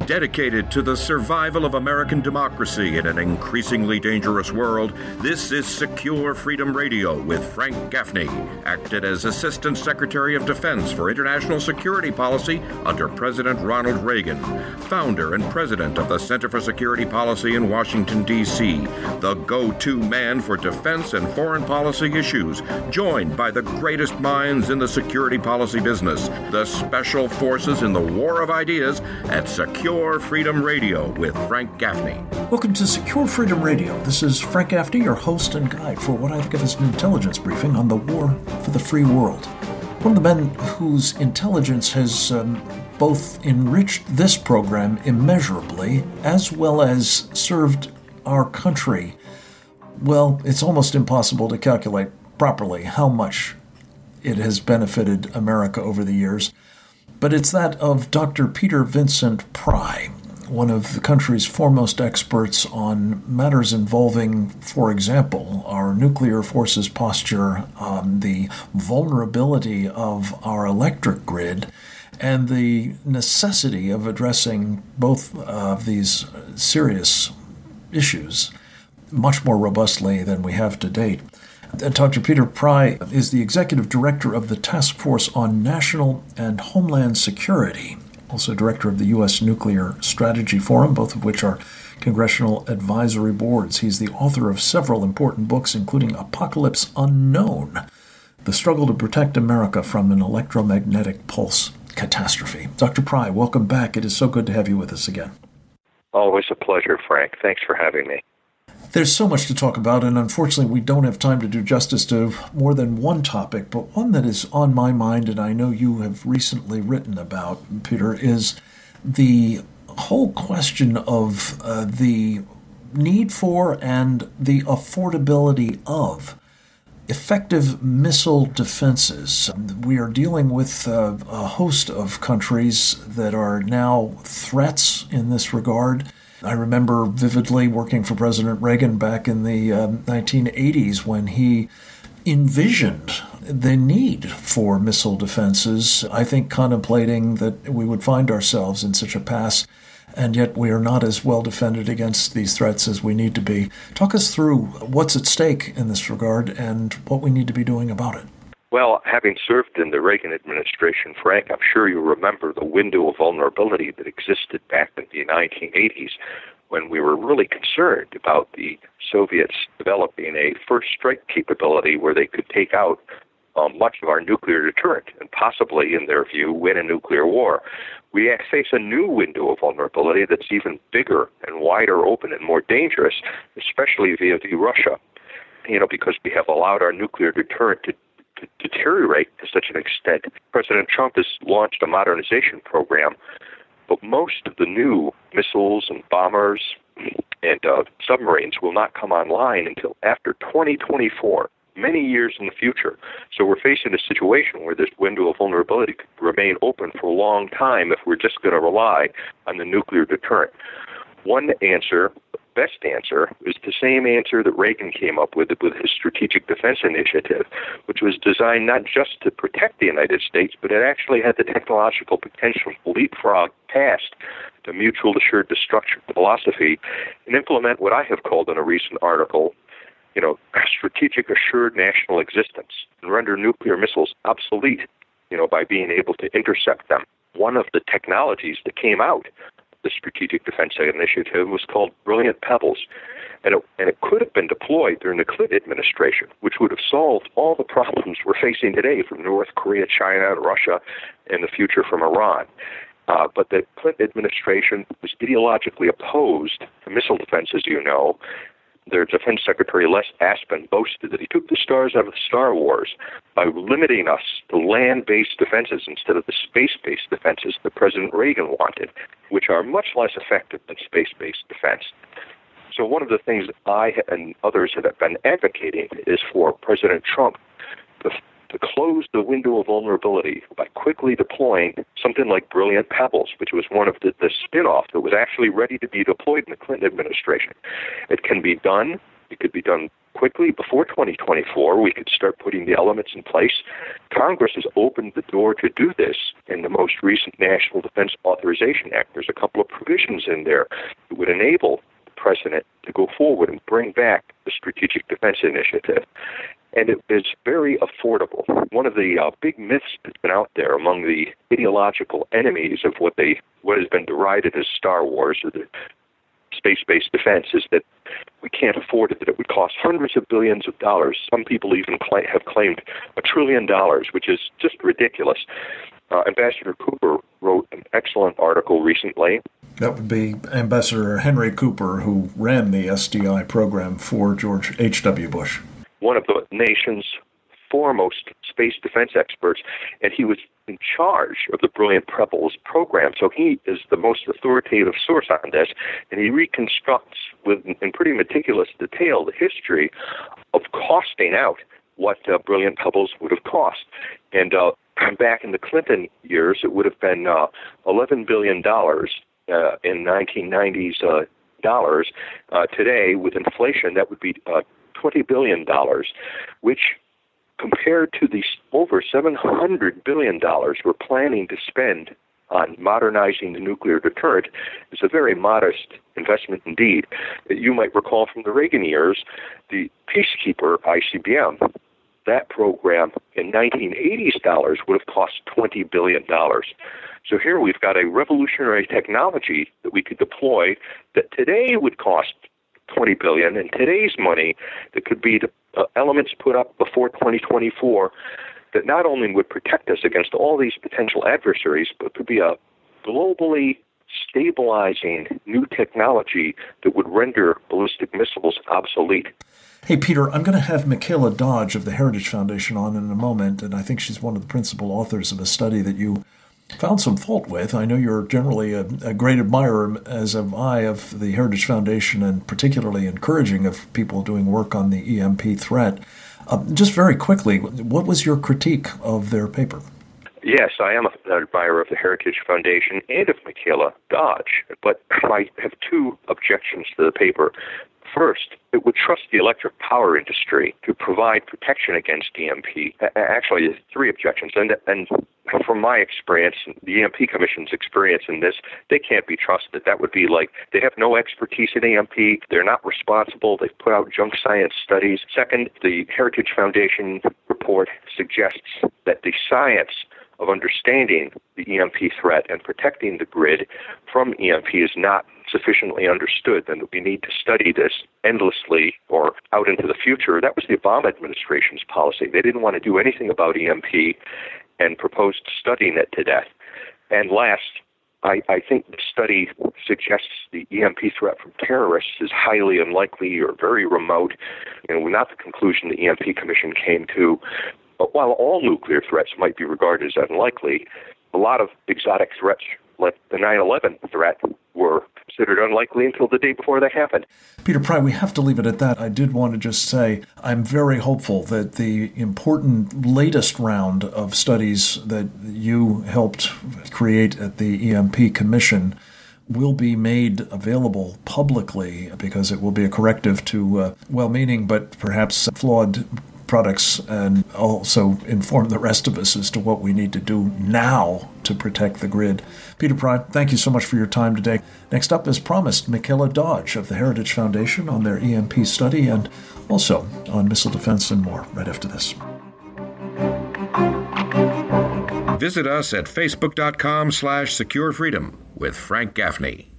Dedicated to the survival of American democracy in an increasingly dangerous world, this is Secure Freedom Radio with Frank Gaffney, acted as Assistant Secretary of Defense for International Security Policy under President Ronald Reagan, founder and president of the Center for Security Policy in Washington, D.C., the go-to man for defense and foreign policy issues, joined by the greatest minds in the security policy business, the special forces in the war of ideas at Secure Freedom Radio with Frank Gaffney. Welcome to Secure Freedom Radio. This is Frank Gaffney, your host and guide for what I think of as an intelligence briefing on the war for the free world. One of the men whose intelligence has both enriched this program immeasurably, as well as served our country. Well, it's almost impossible to calculate properly how much it has benefited America over the years. But it's that of Dr. Peter Vincent Pry, one of the country's foremost experts on matters involving, for example, our nuclear forces posture, the vulnerability of our electric grid, and the necessity of addressing both of these serious issues much more robustly than we have to date. Dr. Peter Pry is the Executive Director of the Task Force on National and Homeland Security, also Director of the U.S. Nuclear Strategy Forum, both of which are congressional advisory boards. He's the author of several important books, including Apocalypse Unknown, The Struggle to Protect America from an Electromagnetic Pulse Catastrophe. Dr. Pry, welcome back. It is so good to have you with us again. Always a pleasure, Frank. Thanks for having me. There's so much to talk about, and unfortunately we don't have time to do justice to more than one topic, but one that is on my mind, and I know you have recently written about, Peter, is the whole question of the need for and the affordability of effective missile defenses. We are dealing with a host of countries that are now threats in this regard. I remember vividly working for President Reagan back in the 1980s when he envisioned the need for missile defenses, I think contemplating that we would find ourselves in such a pass, and yet we are not as well defended against these threats as we need to be. Talk us through what's at stake in this regard and what we need to be doing about it. Well, having served in the Reagan administration, Frank, I'm sure you remember the window of vulnerability that existed back in the 1980s when we were really concerned about the Soviets developing a first strike capability where they could take out much of our nuclear deterrent and possibly, in their view, win a nuclear war. We face a new window of vulnerability that's even bigger and wider open and more dangerous, especially via Russia, because we have allowed our nuclear deterrent to deteriorate to such an extent. President Trump has launched a modernization program, but most of the new missiles and bombers and submarines will not come online until after 2024, many years in the future. So we're facing a situation where this window of vulnerability could remain open for a long time if we're just going to rely on the nuclear deterrent. One answer, best answer, is the same answer that Reagan came up with his Strategic Defense Initiative, which was designed not just to protect the United States, but it actually had the technological potential to leapfrog past the mutual assured destruction philosophy and implement what I have called in a recent article, strategic assured national existence, and render nuclear missiles obsolete, by being able to intercept them. One of the technologies that came out the Strategic Defense Initiative was called Brilliant Pebbles, and it could have been deployed during the Clinton administration, which would have solved all the problems we're facing today from North Korea, China, Russia, and the future from Iran. But the Clinton administration was ideologically opposed to missile defense, as you know. Their Defense Secretary Les Aspin boasted that he took the stars out of the Star Wars by limiting us to land-based defenses instead of the space-based defenses that President Reagan wanted, which are much less effective than space-based defense. So one of the things that I and others have been advocating is for President Trump to close the window of vulnerability by quickly deploying something like Brilliant Pebbles, which was one of the spin-off that was actually ready to be deployed in the Clinton administration. It can be done It could be done quickly before 2024. We could start putting the elements in place. Congress has opened the door to do this in the most recent National Defense Authorization Act. There's a couple of provisions in there that would enable the president to go forward and bring back the Strategic Defense Initiative. And it is very affordable. One of the big myths that's been out there among the ideological enemies of what has been derided as Star Wars, or the space-based defense, is that we can't afford it, that it would cost hundreds of billions of dollars. Some people even have claimed $1 trillion, which is just ridiculous. Ambassador Cooper wrote an excellent article recently. That would be Ambassador Henry Cooper, who ran the SDI program for George H.W. Bush. One of the nation's foremost space defense experts, and he was in charge of the Brilliant Pebbles program. So he is the most authoritative source on this, and he reconstructs in pretty meticulous detail the history of costing out what Brilliant Pebbles would have cost. And back in the Clinton years, it would have been $11 billion in 1990s dollars. Today, with inflation, that would be $20 billion, which compared to the over $700 billion we're planning to spend on modernizing the nuclear deterrent, is a very modest investment indeed. You might recall from the Reagan years, the Peacekeeper ICBM, that program in 1980s dollars would have cost $20 billion. So here we've got a revolutionary technology that we could deploy that today would cost $20 billion, and today's money that could be elements put up before 2024 that not only would protect us against all these potential adversaries, but could be a globally stabilizing new technology that would render ballistic missiles obsolete. Hey, Peter, I'm going to have Michaela Dodge of the Heritage Foundation on in a moment, and I think she's one of the principal authors of a study that you found some fault with. I know you're generally a great admirer, as am I, of the Heritage Foundation, and particularly encouraging of people doing work on the EMP threat. Just very quickly, what was your critique of their paper? Yes, I am an admirer of the Heritage Foundation and of Michaela Dodge, but I have two objections to the paper. First, it would trust the electric power industry to provide protection against EMP. Actually, there's three objections. And from my experience, the EMP Commission's experience in this, they can't be trusted. That would be like they have no expertise in EMP. They're not responsible. They've put out junk science studies. Second, the Heritage Foundation report suggests that the science of understanding the EMP threat and protecting the grid from EMP is not sufficiently understood, and we need to study this endlessly or out into the future. That was the Obama administration's policy. They didn't want to do anything about EMP and proposed studying it to death. And last, I think the study suggests the EMP threat from terrorists is highly unlikely or very remote, not the conclusion the EMP Commission came to. But while all nuclear threats might be regarded as unlikely, a lot of exotic threats like the 9/11 threat were considered unlikely until the day before they happened. Peter Pry, we have to leave it at that. I did want to just say I'm very hopeful that the important latest round of studies that you helped create at the EMP Commission will be made available publicly, because it will be a corrective to well-meaning but perhaps flawed products, and also inform the rest of us as to what we need to do now to protect the grid. Peter Pry, thank you so much for your time today. Next up, as promised, Michaela Dodge of the Heritage Foundation on their EMP study, and also on missile defense and more right after this. Visit us at facebook.com/securefreedom with Frank Gaffney.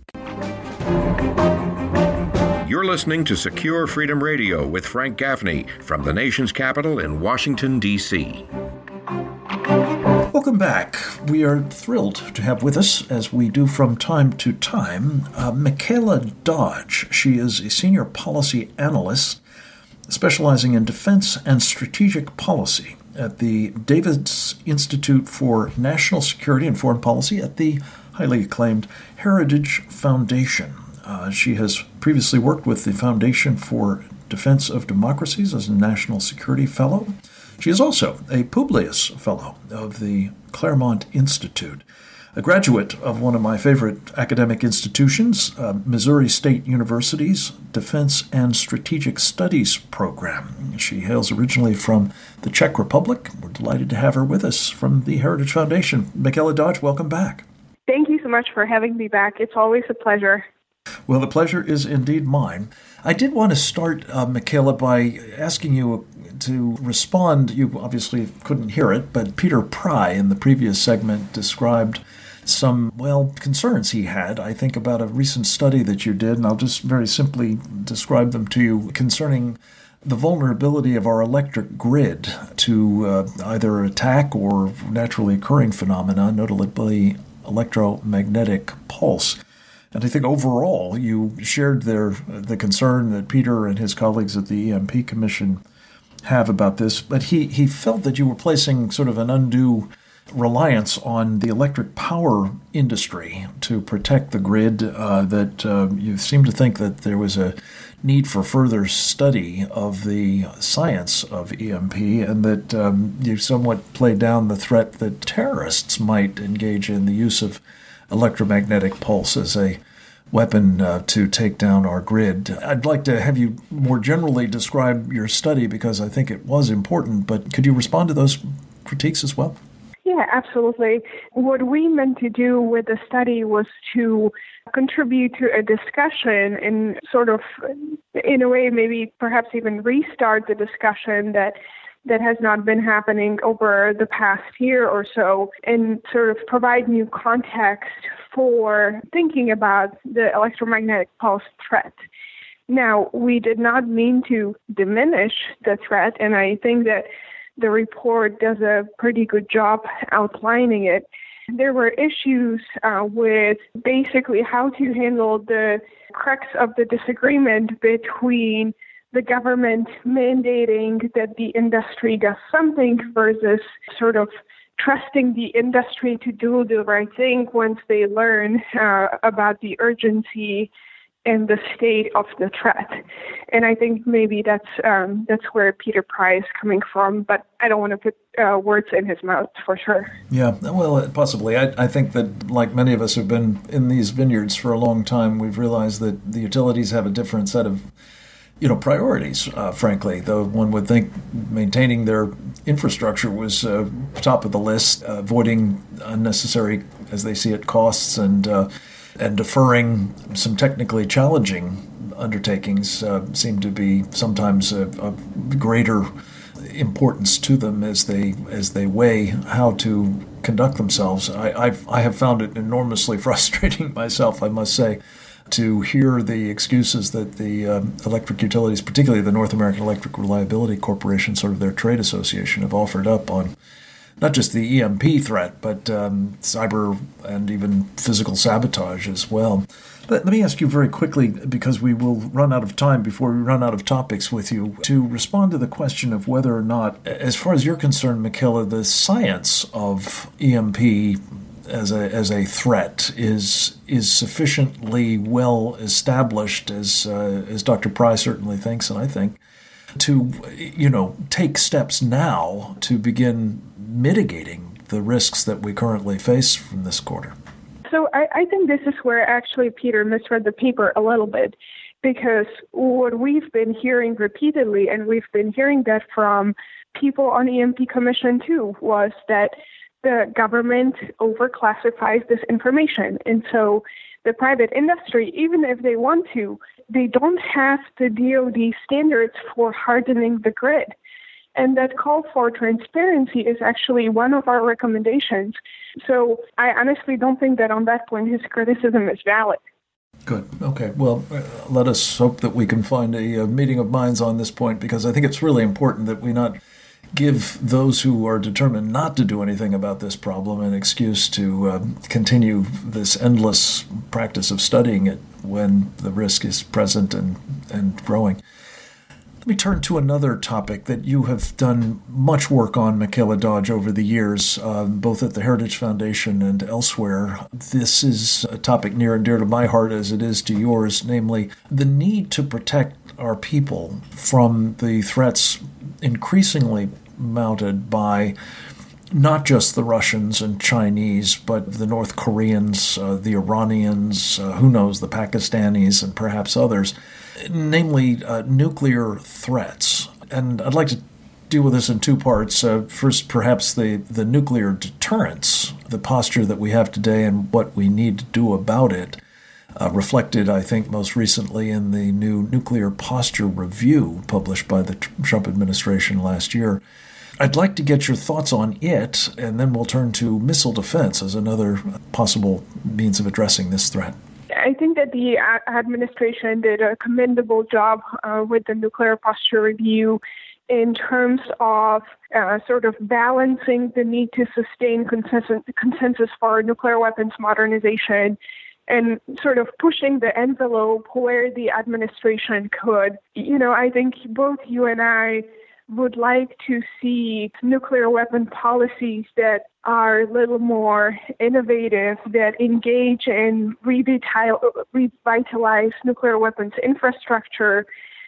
You're listening to Secure Freedom Radio with Frank Gaffney from the nation's capital in Washington, D.C. Welcome back. We are thrilled to have with us, as we do from time to time, Michaela Dodge. She is a senior policy analyst specializing in defense and strategic policy at the Davis Institute for National Security and Foreign Policy at the highly acclaimed Heritage Foundation. She has previously worked with the Foundation for Defense of Democracies as a National Security Fellow. She is also a Publius Fellow of the Claremont Institute. a graduate of one of my favorite academic institutions, Missouri State University's Defense and Strategic Studies program. She hails originally from the Czech Republic. We're delighted to have her with us from the Heritage Foundation. Michaela Dodge, welcome back. Thank you so much for having me back. It's always a pleasure. Well, the pleasure is indeed mine. I did want to start, Michaela, by asking you to respond. You obviously couldn't hear it, but Peter Pry in the previous segment described some, concerns he had, I think, about a recent study that you did, and I'll just very simply describe them to you, concerning the vulnerability of our electric grid to either attack or naturally occurring phenomena, notably electromagnetic pulse. And I think overall you shared the concern that Peter and his colleagues at the EMP Commission have about this, but he felt that you were placing sort of an undue reliance on the electric power industry to protect the grid, that you seem to think that there was a need for further study of the science of EMP, and that you somewhat played down the threat that terrorists might engage in the use of electromagnetic pulse as a weapon to take down our grid. I'd like to have you more generally describe your study because I think it was important, but could you respond to those critiques as well? Yeah, absolutely. What we meant to do with the study was to contribute to a discussion and sort of, in a way, maybe perhaps even restart the discussion that has not been happening over the past year or so, and sort of provide new context for thinking about the electromagnetic pulse threat. Now, we did not mean to diminish the threat, and I think that the report does a pretty good job outlining it. There were issues with basically how to handle the crux of the disagreement between the government mandating that the industry does something versus sort of trusting the industry to do the right thing once they learn about the urgency and the state of the threat. And I think maybe that's where Peter Pry is coming from, but I don't want to put words in his mouth for sure. Yeah, well, possibly. I think that, like many of us who've been in these vineyards for a long time, we've realized that the utilities have a different set of priorities, frankly, though one would think maintaining their infrastructure was top of the list, avoiding unnecessary, as they see it, costs and deferring some technically challenging undertakings seem to be sometimes of greater importance to them as they weigh how to conduct themselves. I have found it enormously frustrating myself, I must say, to hear the excuses that the electric utilities, particularly the North American Electric Reliability Corporation, sort of their trade association, have offered up on not just the EMP threat, but cyber and even physical sabotage as well. Let me ask you very quickly, because we will run out of time before we run out of topics with you, to respond to the question of whether or not, as far as you're concerned, Michaela, the science of EMP as a threat is sufficiently well established, as Dr. Pry certainly thinks, and I think, to take steps now to begin mitigating the risks that we currently face from this quarter. So I think this is where actually Peter misread the paper a little bit, because what we've been hearing repeatedly, and we've been hearing that from people on EMP Commission too, was that the government overclassifies this information. And so the private industry, even if they want to, they don't have the DoD standards for hardening the grid. And that call for transparency is actually one of our recommendations. So I honestly don't think that on that point his criticism is valid. Good. Okay. Well, let us hope that we can find a meeting of minds on this point, because I think it's really important that we not give those who are determined not to do anything about this problem an excuse to continue this endless practice of studying it when the risk is present and growing. Let me turn to another topic that you have done much work on, Michaela Dodge, over the years, both at the Heritage Foundation and elsewhere. This is a topic near and dear to my heart as it is to yours, namely the need to protect our people from the threats increasingly mounted by not just the Russians and Chinese, but the North Koreans, the Iranians, who knows, the Pakistanis, and perhaps others, namely nuclear threats. And I'd like to deal with this in two parts. First, perhaps the nuclear deterrence, the posture that we have today and what we need to do about it, reflected, I think, most recently in the new Nuclear Posture Review published by the Trump administration last year. I'd like to get your thoughts on it, and then we'll turn to missile defense as another possible means of addressing this threat. I think that the administration did a commendable job with the Nuclear Posture Review in terms of sort of balancing the need to sustain consensus for nuclear weapons modernization and sort of pushing the envelope where the administration could. I think both you and I would like to see nuclear weapon policies that are a little more innovative, that engage in revitalize nuclear weapons infrastructure.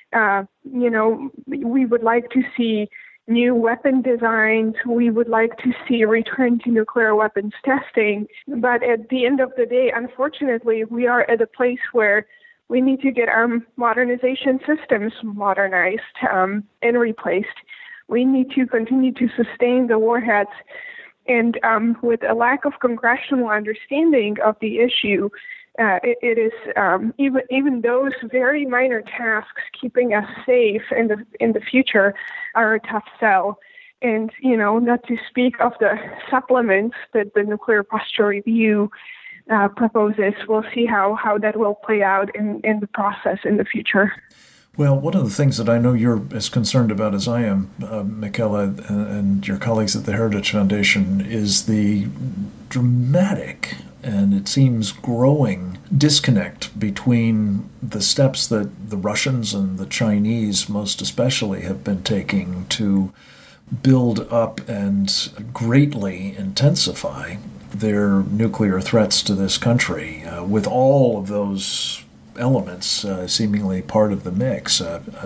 We would like to see new weapon designs. We would like to see a return to nuclear weapons testing. But at the end of the day, unfortunately, we are at a place where we need to get our modernization systems modernized and replaced. We need to continue to sustain the warheads. And with a lack of congressional understanding of the issue, it is even those very minor tasks keeping us safe in the future are a tough sell. And not to speak of the supplements that the Nuclear Posture Review proposes. We'll see how that will play out in the process in the future. Well, one of the things that I know you're as concerned about as I am, Michaela, and your colleagues at the Heritage Foundation, is the dramatic and it seems growing disconnect between the steps that the Russians and the Chinese most especially have been taking to build up and greatly intensify their nuclear threats to this country, with all of those elements seemingly part of the mix,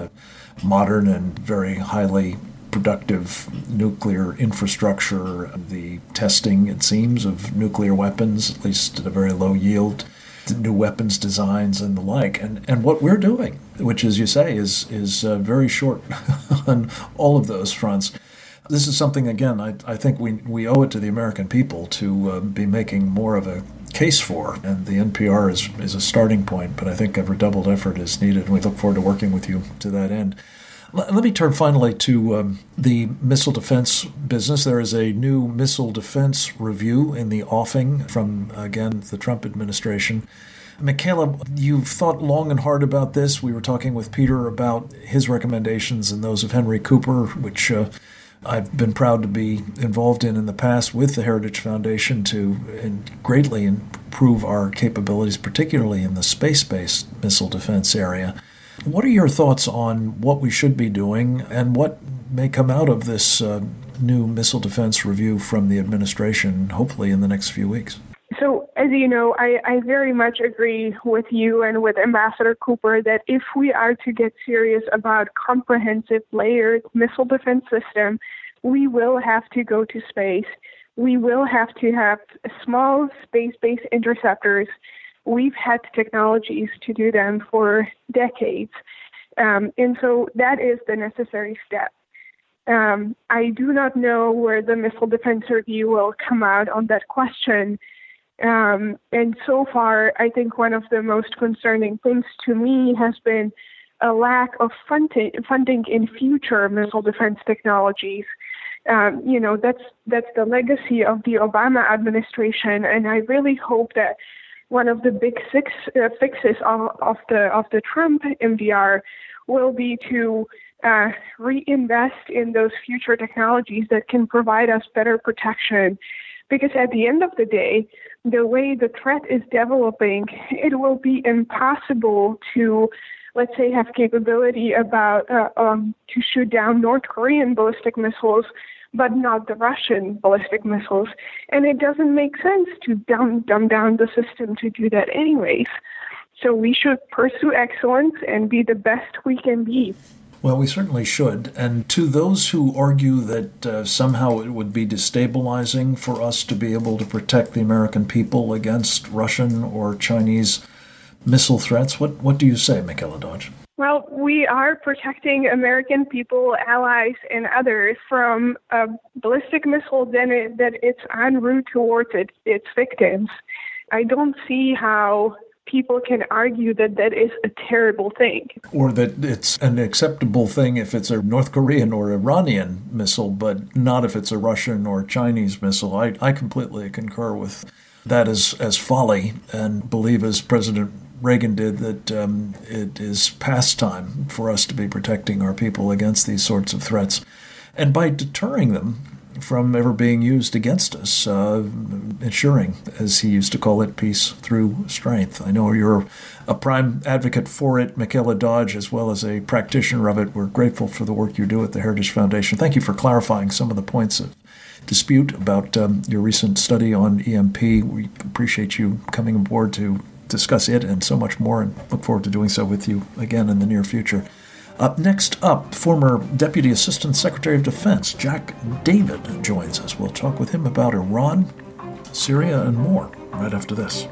modern and very highly productive nuclear infrastructure, the testing, it seems, of nuclear weapons, at least at a very low yield, new weapons designs and the like. And what we're doing, which, as you say, is very short on all of those fronts. This is something, again, I think we owe it to the American people to be making more of a case for, and the NPR is a starting point, but I think a redoubled effort is needed, and we look forward to working with you to that end. Let me turn finally to the missile defense business. There is a new missile defense review in the offing from, again, the Trump administration. Michaela, you've thought long and hard about this. We were talking with Peter about his recommendations and those of Henry Cooper, which I've been proud to be involved in the past with the Heritage Foundation to greatly improve our capabilities, particularly in the space-based missile defense area. What are your thoughts on what we should be doing and what may come out of this new missile defense review from the administration, hopefully in the next few weeks? So, as you know, I very much agree with you and with Ambassador Cooper that if we are to get serious about comprehensive layered missile defense system, we will have to go to space. We will have to have small space-based interceptors. We've had technologies to do them for decades. And so that is the necessary step. I do not know where the Missile Defense Review will come out on that question. And so far, I think one of the most concerning things to me has been a lack of funding in future missile defense technologies. That's the legacy of the Obama administration, and I really hope that one of the big fixes of the Trump MDR will be to reinvest in those future technologies that can provide us better protection. Because at the end of the day, the way the threat is developing, it will be impossible to, let's say, have capability about to shoot down North Korean ballistic missiles, but not the Russian ballistic missiles. And it doesn't make sense to dumb down the system to do that anyways. So we should pursue excellence and be the best we can be. Well, we certainly should. And to those who argue that somehow it would be destabilizing for us to be able to protect the American people against Russian or Chinese missile threats, what do you say, Michaela Dodge? Well, we are protecting American people, allies, and others from a ballistic missile that it's en route towards its victims. I don't see how people can argue that that is a terrible thing. Or that it's an acceptable thing if it's a North Korean or Iranian missile, but not if it's a Russian or Chinese missile. I completely concur with that as folly, and believe, as President Reagan did, that it is past time for us to be protecting our people against these sorts of threats. And by deterring them from ever being used against us, ensuring, as he used to call it, peace through strength. I know you're a prime advocate for it, Michaela Dodge, as well as a practitioner of it. We're grateful for the work you do at the Heritage Foundation. Thank you for clarifying some of the points of dispute about your recent study on EMP. We appreciate you coming aboard to discuss it and so much more, and look forward to doing so with you again in the near future. Next up, former Deputy Assistant Secretary of Defense Jack David joins us. We'll talk with him about Iran, Syria, and more right after this.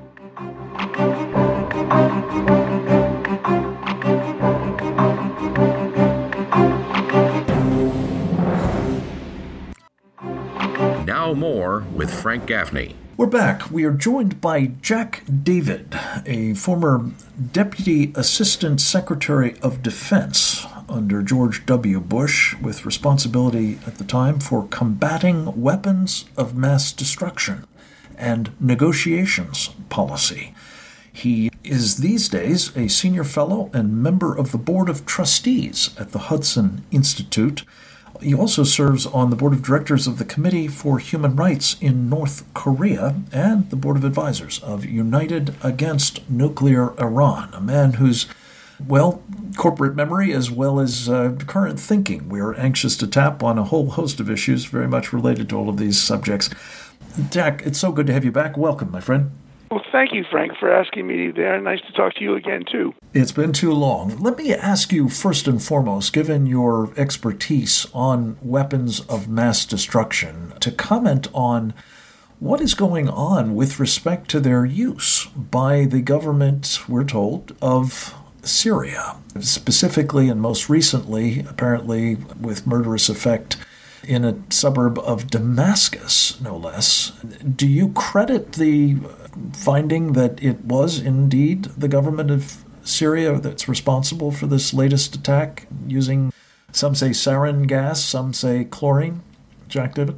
Now more with Frank Gaffney. We're back. We are joined by Jack David, a former Deputy Assistant Secretary of Defense under George W. Bush, with responsibility at the time for combating weapons of mass destruction and negotiations policy. He is these days a senior fellow and member of the Board of Trustees at the Hudson Institute. He also serves on the Board of Directors of the Committee for Human Rights in North Korea and the Board of Advisors of United Against Nuclear Iran, a man whose, corporate memory as well as current thinking we are anxious to tap on a whole host of issues very much related to all of these subjects. Jack, it's so good to have you back. Welcome, my friend. Well, thank you, Frank, for asking me there. Nice to talk to you again, too. It's been too long. Let me ask you first and foremost, given your expertise on weapons of mass destruction, to comment on what is going on with respect to their use by the government, we're told, of Syria, specifically and most recently, apparently with murderous effect, in a suburb of Damascus, no less. Do you credit the finding that it was indeed the government of Syria that's responsible for this latest attack, using, some say sarin gas, some say chlorine? Jack David?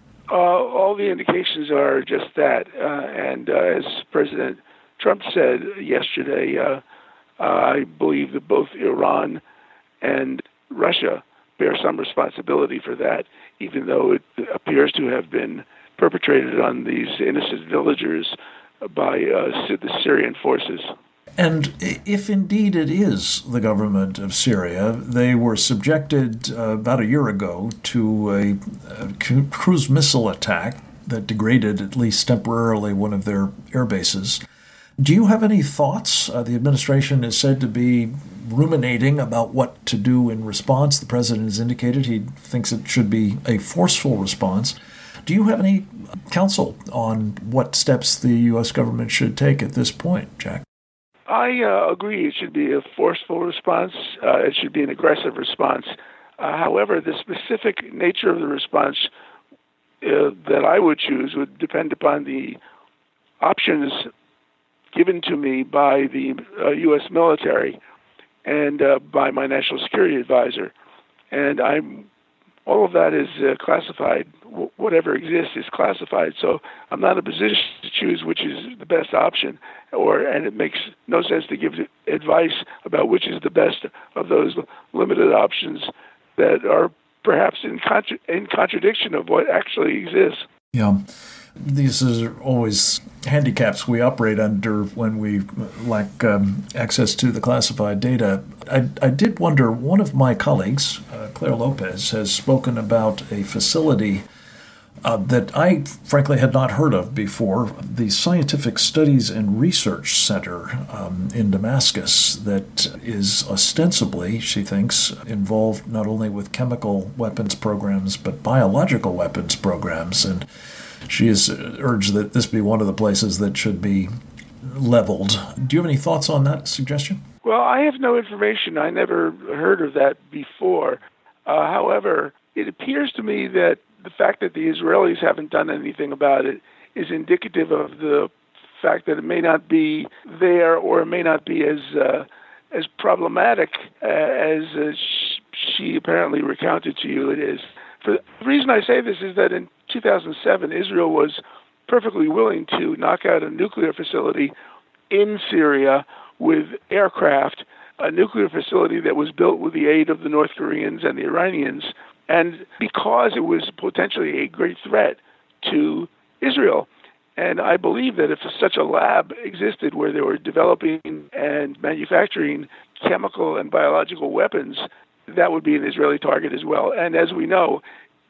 All the indications are just that. And as President Trump said yesterday, I believe that both Iran and Russia bear some responsibility for that, even though it appears to have been perpetrated on these innocent villagers by the Syrian forces. And if indeed it is the government of Syria, they were subjected about a year ago to a cruise missile attack that degraded, at least temporarily, one of their air bases. Do you have any thoughts? The administration is said to be ruminating about what to do in response. The president has indicated he thinks it should be a forceful response. Do you have any counsel on what steps the U.S. government should take at this point, Jack? I agree. It should be a forceful response. It should be an aggressive response. However, the specific nature of the response that I would choose would depend upon the options given to me by the U.S. military and by my national security advisor. And all of that is classified. Whatever exists is classified. So I'm not in a position to choose which is the best option, and it makes no sense to give advice about which is the best of those limited options that are perhaps in contradiction of what actually exists. Yeah. These are always handicaps we operate under when we lack access to the classified data. I did wonder, one of my colleagues, Claire Lopez, has spoken about a facility that I frankly had not heard of before, the Scientific Studies and Research Center in Damascus that is ostensibly, she thinks, involved not only with chemical weapons programs but biological weapons programs. And she has urged that this be one of the places that should be leveled. Do you have any thoughts on that suggestion? Well, I have no information. I never heard of that before. However, it appears to me that the fact that the Israelis haven't done anything about it is indicative of the fact that it may not be there, or it may not be as problematic as she apparently recounted to you it is. The reason I say this is that in 2007, Israel was perfectly willing to knock out a nuclear facility in Syria with aircraft, a nuclear facility that was built with the aid of the North Koreans and the Iranians, and because it was potentially a great threat to Israel. And I believe that if such a lab existed where they were developing and manufacturing chemical and biological weapons, that would be an Israeli target as well. And as we know,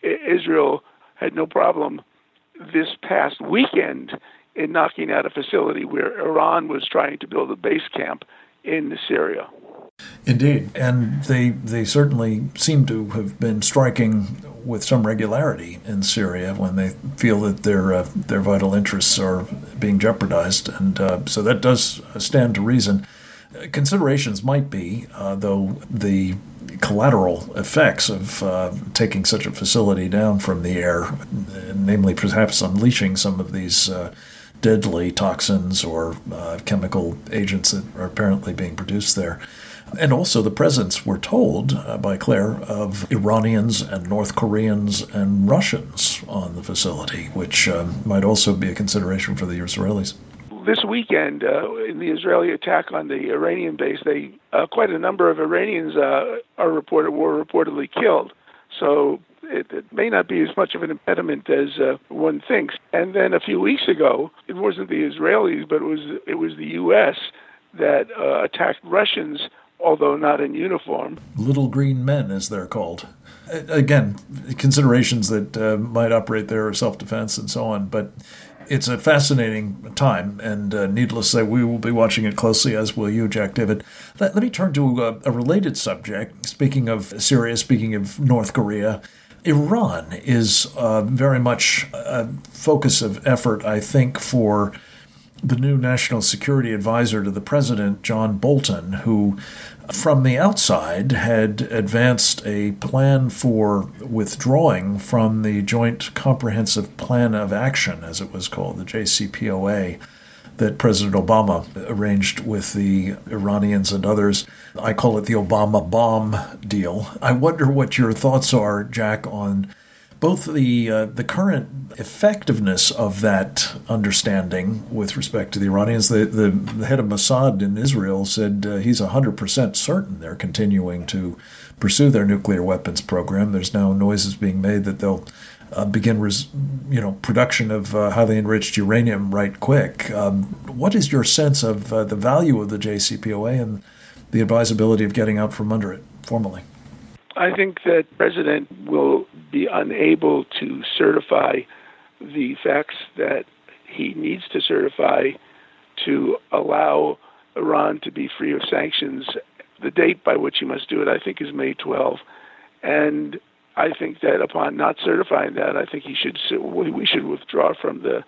Israel had no problem this past weekend in knocking out a facility where Iran was trying to build a base camp in Syria. Indeed, and they certainly seem to have been striking with some regularity in Syria when they feel that their vital interests are being jeopardized, and so that does stand to reason. Considerations might be, though, the collateral effects of taking such a facility down from the air, namely perhaps unleashing some of these deadly toxins or chemical agents that are apparently being produced there. And also the presence, we're told by Claire, of Iranians and North Koreans and Russians on the facility, which might also be a consideration for the Israelis. This weekend, in the Israeli attack on the Iranian base, quite a number of Iranians were reportedly killed. So it may not be as much of an impediment as one thinks. And then a few weeks ago, it wasn't the Israelis, but it was the U.S. that attacked Russians, although not in uniform. Little green men, as they're called. Again, considerations that might operate there are self-defense and so on, but it's a fascinating time, and needless to say, we will be watching it closely, as will you, Jack David. Let me turn to a related subject. Speaking of Syria, speaking of North Korea, Iran is very much a focus of effort, I think, for the new National Security Advisor to the President, John Bolton, who from the outside had advanced a plan for withdrawing from the Joint Comprehensive Plan of Action, as it was called, the JCPOA, that President Obama arranged with the Iranians and others. I call it the Obama bomb deal. I wonder what your thoughts are, Jack, on both the current effectiveness of that understanding with respect to the Iranians. The head of Mossad in Israel said he's 100% certain they're continuing to pursue their nuclear weapons program. There's now noises being made that they'll begin production of highly enriched uranium right quick. What is your sense of the value of the JCPOA and the advisability of getting out from under it formally? I think that the President will be unable to certify the facts that he needs to certify to allow Iran to be free of sanctions. The date by which he must do it, I think, is May 12. And I think that upon not certifying that, I think we should withdraw from the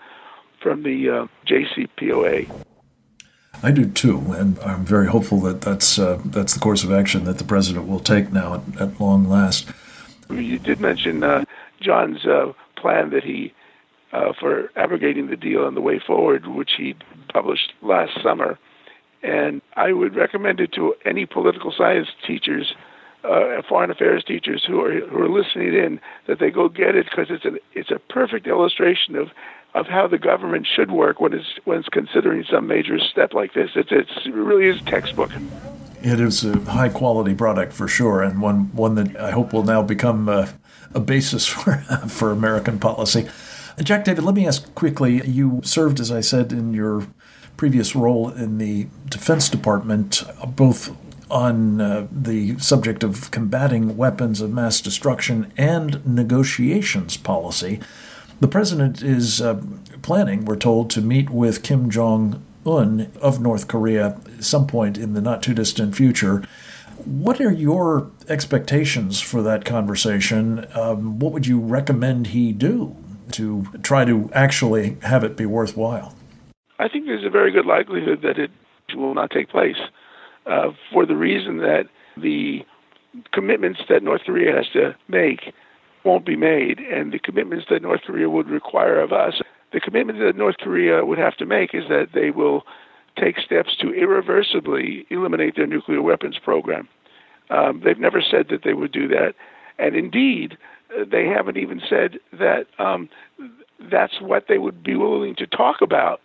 JCPOA. I do too, and I'm very hopeful that that's the course of action that the president will take now at long last. You did mention John's plan that he for abrogating the deal and the way forward, which he published last summer, and I would recommend it to any political science teachers, foreign affairs teachers who are listening in, that they go get it, because it's a perfect illustration of how the government should work when it's considering some major step like this. It really is textbook. It is a high-quality product for sure, and one that I hope will now become a basis for American policy. Jack David, let me ask quickly, you served, as I said, in your previous role in the Defense Department, both on the subject of combating weapons of mass destruction and negotiations policy. The president is planning, we're told, to meet with Kim Jong-un of North Korea some point in the not-too-distant future. What are your expectations for that conversation? What would you recommend he do to try to actually have it be worthwhile? I think there's a very good likelihood that it will not take place for the reason that the commitments that North Korea has to make won't be made, and the commitments that North Korea would require of us, the commitment that North Korea would have to make is that they will take steps to irreversibly eliminate their nuclear weapons program. They've never said that they would do that, and indeed, they haven't even said that that's what they would be willing to talk about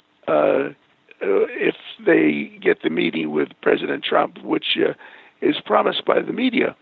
if they get the meeting with President Trump, which is promised by the media.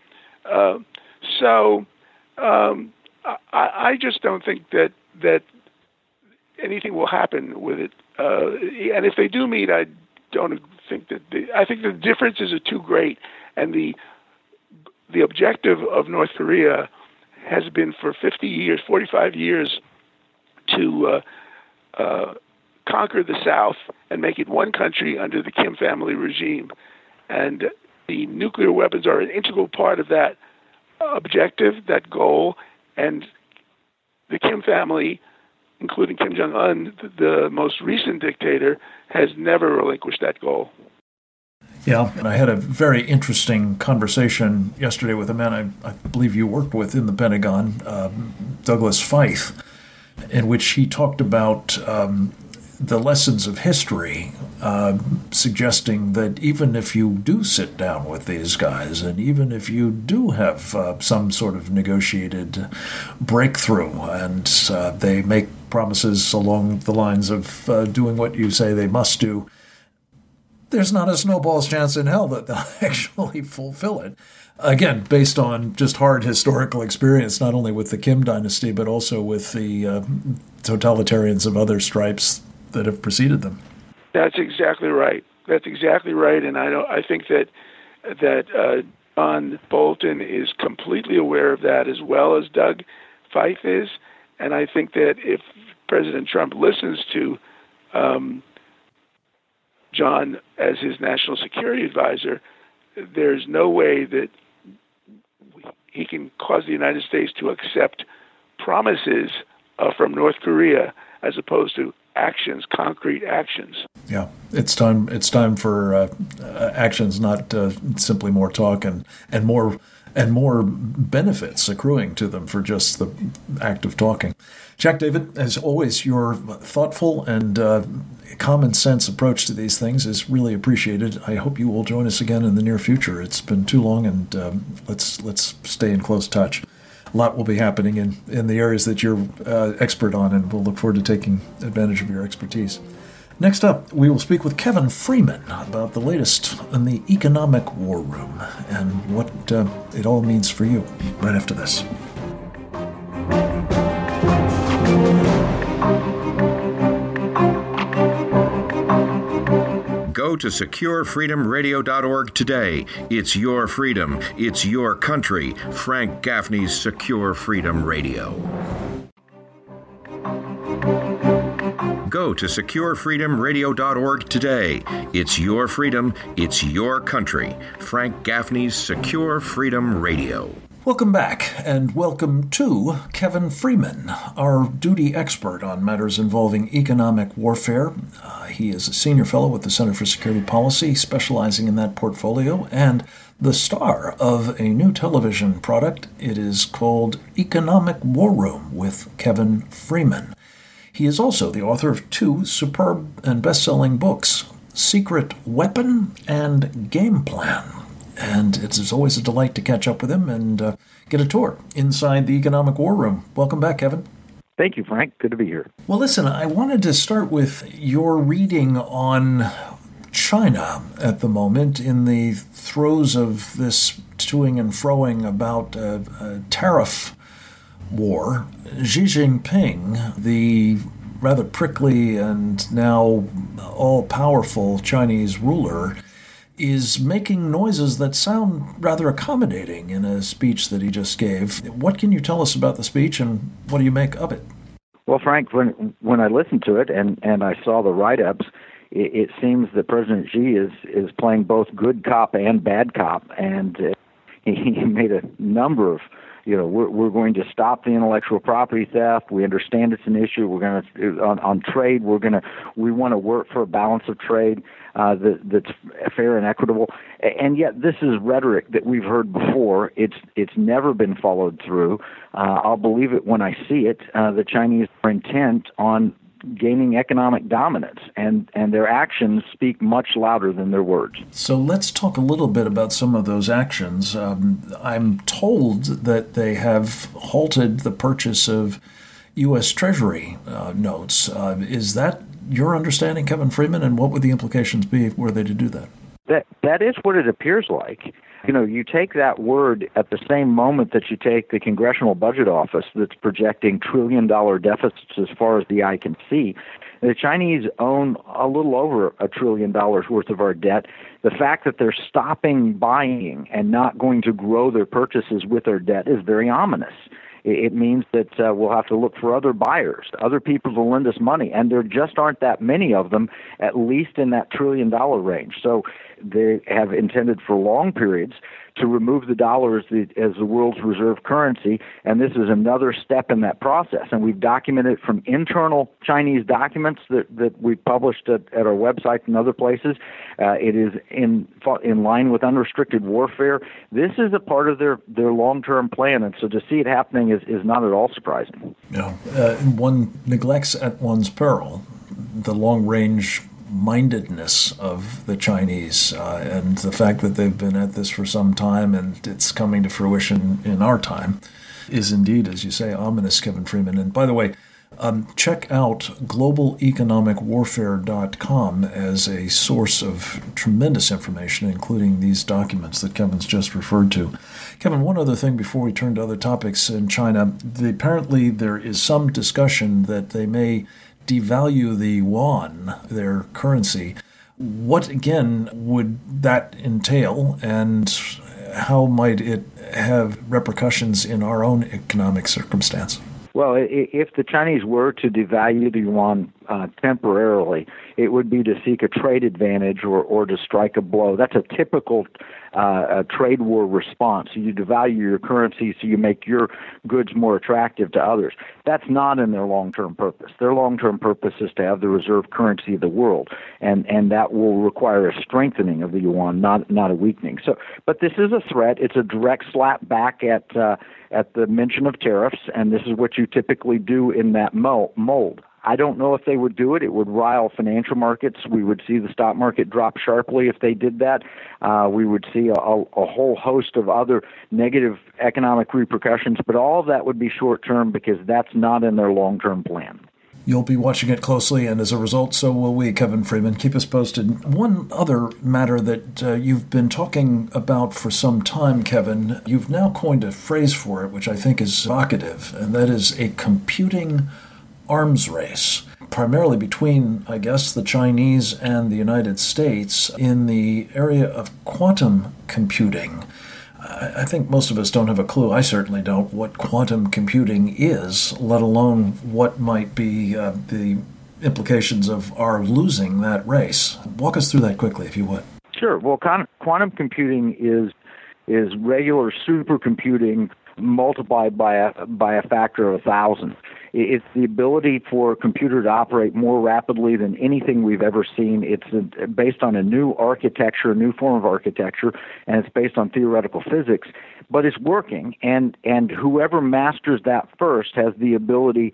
I just don't think that anything will happen with it. And if they do meet, I don't think that I think the differences are too great, and the objective of North Korea has been for 45 years to conquer the South and make it one country under the Kim family regime. And the nuclear weapons are an integral part of that objective, that goal, and the Kim family, including Kim Jong-un, the most recent dictator, has never relinquished that goal. Yeah, and I had a very interesting conversation yesterday with a man I believe you worked with in the Pentagon, Douglas Feith, in which he talked about the lessons of history, suggesting that even if you do sit down with these guys, and even if you do have some sort of negotiated breakthrough, and they make promises along the lines of doing what you say they must do, there's not a snowball's chance in hell that they'll actually fulfill it. Again, based on just hard historical experience, not only with the Kim dynasty, but also with the totalitarians of other stripes that have preceded them. That's exactly right. And I think that John Bolton is completely aware of that, as well as Doug Feith is. And I think that if President Trump listens to John as his national security advisor, there's no way that he can cause the United States to accept promises from North Korea as opposed to actions, concrete actions. Yeah, it's time for actions, not simply more talk and more benefits accruing to them for just the act of talking. Jack David, as always, your thoughtful and common sense approach to these things is really appreciated. I hope you will join us again in the near future. It's been too long, and let's stay in close touch. A lot will be happening in the areas that you're expert on, and we'll look forward to taking advantage of your expertise. Next up, we will speak with Kevin Freeman about the latest in the economic war room and what it all means for you right after this. Go to SecureFreedomRadio.org today. It's your freedom. It's your country. Frank Gaffney's Secure Freedom Radio. Go to SecureFreedomRadio.org today. It's your freedom. It's your country. Frank Gaffney's Secure Freedom Radio. Welcome back, and welcome to Kevin Freeman, our duty expert on matters involving economic warfare. He is a senior fellow with the Center for Security Policy, specializing in that portfolio, and the star of a new television product. It is called Economic War Room with Kevin Freeman. He is also the author of two superb and best-selling books, Secret Weapon and Game Plan. And it's always a delight to catch up with him and get a tour inside the Economic War Room. Welcome back, Kevin. Thank you, Frank. Good to be here. Well, listen, I wanted to start with your reading on China at the moment in the throes of this toing and froing about a tariff war. Xi Jinping, the rather prickly and now all-powerful Chinese ruler, is making noises that sound rather accommodating in a speech that he just gave. What can you tell us about the speech, and what do you make of it? Well, Frank, when I listened to it and I saw the write-ups, it seems that President Xi is playing both good cop and bad cop, and he made a number of, we're going to stop the intellectual property theft. We understand it's an issue. We're going to on trade. We want to work for a balance of trade that's fair and equitable. And yet, this is rhetoric that we've heard before. It's never been followed through. I'll believe it when I see it. The Chinese are intent on gaining economic dominance, and their actions speak much louder than their words. So let's talk a little bit about some of those actions. I'm told that they have halted the purchase of U.S. Treasury notes. Is that your understanding, Kevin Freeman, and what would the implications be were they to do that? That is what it appears like. You take that word at the same moment that you take the Congressional Budget Office that's projecting trillion-dollar deficits as far as the eye can see. The Chinese own a little over $1 trillion worth of our debt. The fact that they're stopping buying and not going to grow their purchases with their debt is very ominous. It means that we'll have to look for other buyers, other people to lend us money, and there just aren't that many of them, at least in that $1 trillion range. So they have intended for long periods to remove the dollar as the world's reserve currency, and this is another step in that process. And we've documented from internal Chinese documents that we've published at our website and other places. It is in line with unrestricted warfare. This is a part of their long-term plan, and so to see it happening is not at all surprising. One neglects at one's peril the long-range mindedness of the Chinese and the fact that they've been at this for some time and it's coming to fruition in our time is indeed, as you say, ominous, Kevin Freeman. And by the way, check out globaleconomicwarfare.com as a source of tremendous information, including these documents that Kevin's just referred to. Kevin, one other thing before we turn to other topics in China. Apparently there is some discussion that they may devalue the yuan, their currency. What, again, would that entail, and how might it have repercussions in our own economic circumstance? Well, if the Chinese were to devalue the yuan temporarily, it would be to seek a trade advantage or to strike a blow. That's a typical trade war response. So you devalue your currency so you make your goods more attractive to others. That's not in their long-term purpose. Their long-term purpose is to have the reserve currency of the world, and that will require a strengthening of the yuan, not a weakening. So, but this is a threat. It's a direct slap back at the mention of tariffs, and this is what you typically do in that mold. I don't know if they would do it. It would rile financial markets. We would see the stock market drop sharply if they did that. We would see a whole host of other negative economic repercussions, but all of that would be short-term because that's not in their long-term plan. You'll be watching it closely, and as a result, so will we, Kevin Freeman. Keep us posted. One other matter that you've been talking about for some time, Kevin, you've now coined a phrase for it, which I think is evocative, and that is a computing arms race, primarily between, I guess, the Chinese and the United States in the area of quantum computing. I think most of us don't have a clue, I certainly don't, what quantum computing is, let alone what might be the implications of our losing that race. Walk us through that quickly, if you would. Sure. Well, quantum computing is regular supercomputing multiplied by a factor of 1,000. It's the ability for a computer to operate more rapidly than anything we've ever seen. It's based on a new architecture, a new form of architecture, and it's based on theoretical physics. But it's working, and whoever masters that first has the ability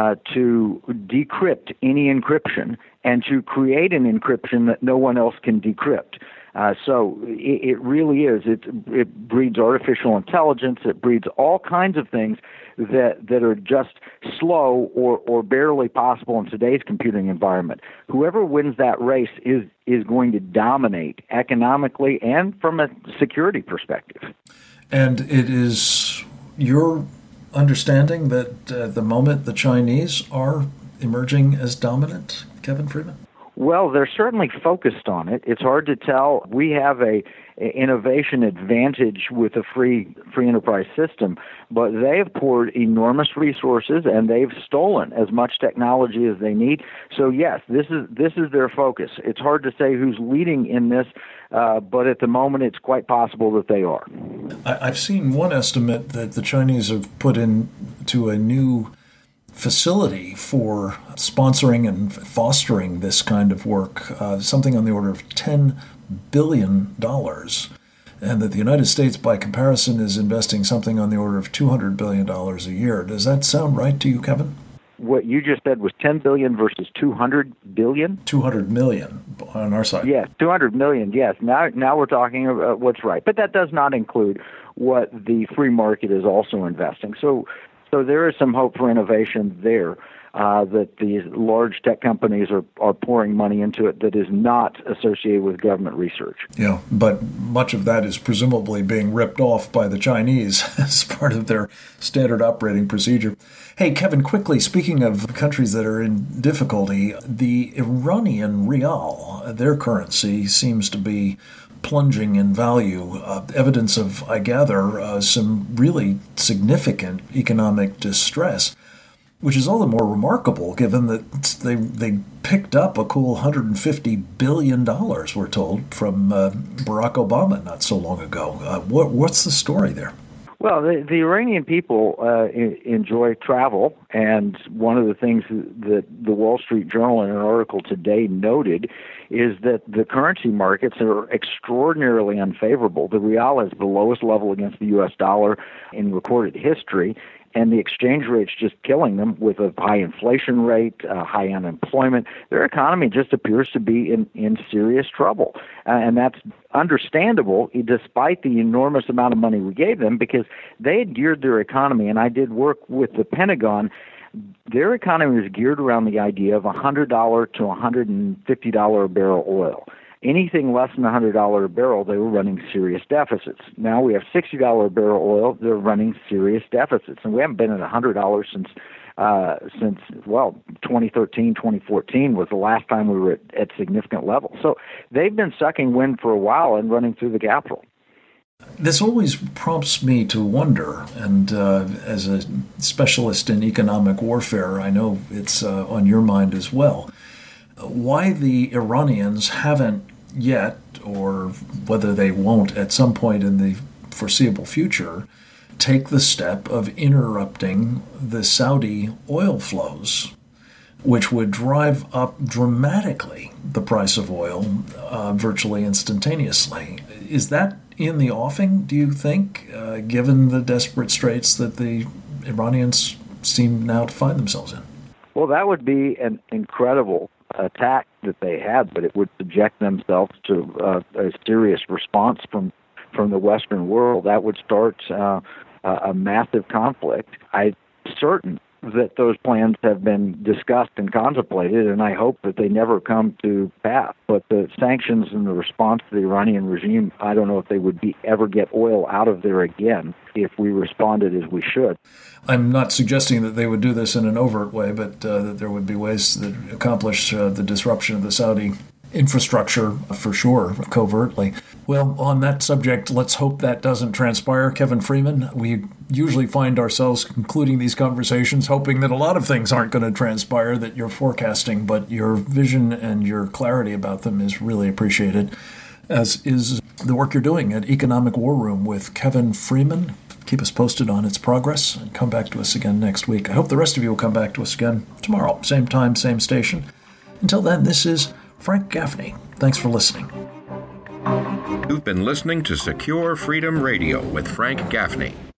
to decrypt any encryption and to create an encryption that no one else can decrypt. So it really is. It breeds artificial intelligence. It breeds all kinds of things that are just slow or barely possible in today's computing environment. Whoever wins that race is going to dominate economically and from a security perspective. And it is your understanding that at the moment the Chinese are emerging as dominant, Kevin Freeman? Well, they're certainly focused on it. It's hard to tell. We have a innovation advantage with a free enterprise system, but they have poured enormous resources and they've stolen as much technology as they need. So yes, this is their focus. It's hard to say who's leading in this, but at the moment it's quite possible that they are. I've seen one estimate that the Chinese have put into a new facility for sponsoring and fostering this kind of work, something on the order of $10 billion, and that the United States, by comparison, is investing something on the order of $200 billion a year. Does that sound right to you, Kevin? What you just said was $10 billion versus $200 billion? $200 million on our side. Yes, $200 million, yes. Now we're talking about what's right. But that does not include what the free market is also investing. So there is some hope for innovation there, that these large tech companies are pouring money into it that is not associated with government research. Yeah, but much of that is presumably being ripped off by the Chinese as part of their standard operating procedure. Hey, Kevin, quickly, speaking of countries that are in difficulty, the Iranian rial, their currency, seems to be plunging in value, evidence of, I gather, some really significant economic distress, which is all the more remarkable given that they picked up a cool $150 billion, we're told, from Barack Obama not so long ago. What's the story there? Well, the Iranian people enjoy travel, and one of the things that the Wall Street Journal in an article today noted is that the currency markets are extraordinarily unfavorable. The rial is the lowest level against the U.S. dollar in recorded history, and the exchange rate's just killing them with a high inflation rate, high unemployment. Their economy just appears to be in serious trouble. And that's understandable, despite the enormous amount of money we gave them, because they had geared their economy, and I did work with the Pentagon. Their economy was geared around the idea of $100 to $150 a barrel oil. Anything less than $100 a barrel, they were running serious deficits. Now we have $60 a barrel oil, they're running serious deficits. And we haven't been at $100 since 2013, 2014 was the last time we were at significant levels. So they've been sucking wind for a while and running through the capital. This always prompts me to wonder, and as a specialist in economic warfare, I know it's on your mind as well, why the Iranians haven't yet, or whether they won't at some point in the foreseeable future, take the step of interrupting the Saudi oil flows, which would drive up dramatically the price of oil virtually instantaneously. Is that in the offing, do you think, given the desperate straits that the Iranians seem now to find themselves in? Well, that would be an incredible attack that they had, but it would subject themselves to a serious response from the Western world. That would start a massive conflict. I'm certain that those plans have been discussed and contemplated, and I hope that they never come to pass. But the sanctions and the response to the Iranian regime, I don't know if they would ever get oil out of there again if we responded as we should. I'm not suggesting that they would do this in an overt way, but that there would be ways that accomplish the disruption of the Saudi infrastructure, for sure, covertly. Well, on that subject, let's hope that doesn't transpire. Kevin Freeman, we usually find ourselves concluding these conversations hoping that a lot of things aren't going to transpire that you're forecasting, but your vision and your clarity about them is really appreciated, as is the work you're doing at Economic War Room with Kevin Freeman. Keep us posted on its progress and come back to us again next week. I hope the rest of you will come back to us again tomorrow, same time, same station. Until then, this is Frank Gaffney. Thanks for listening. You've been listening to Secure Freedom Radio with Frank Gaffney.